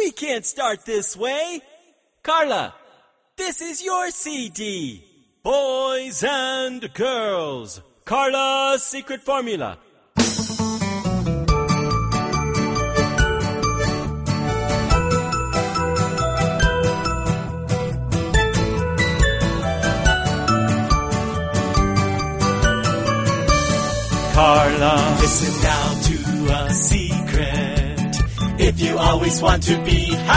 We can't start this way. Carla, this is your CD. Boys and girls, Carla's secret formula. Carla, listen now to a secret. If you always want to be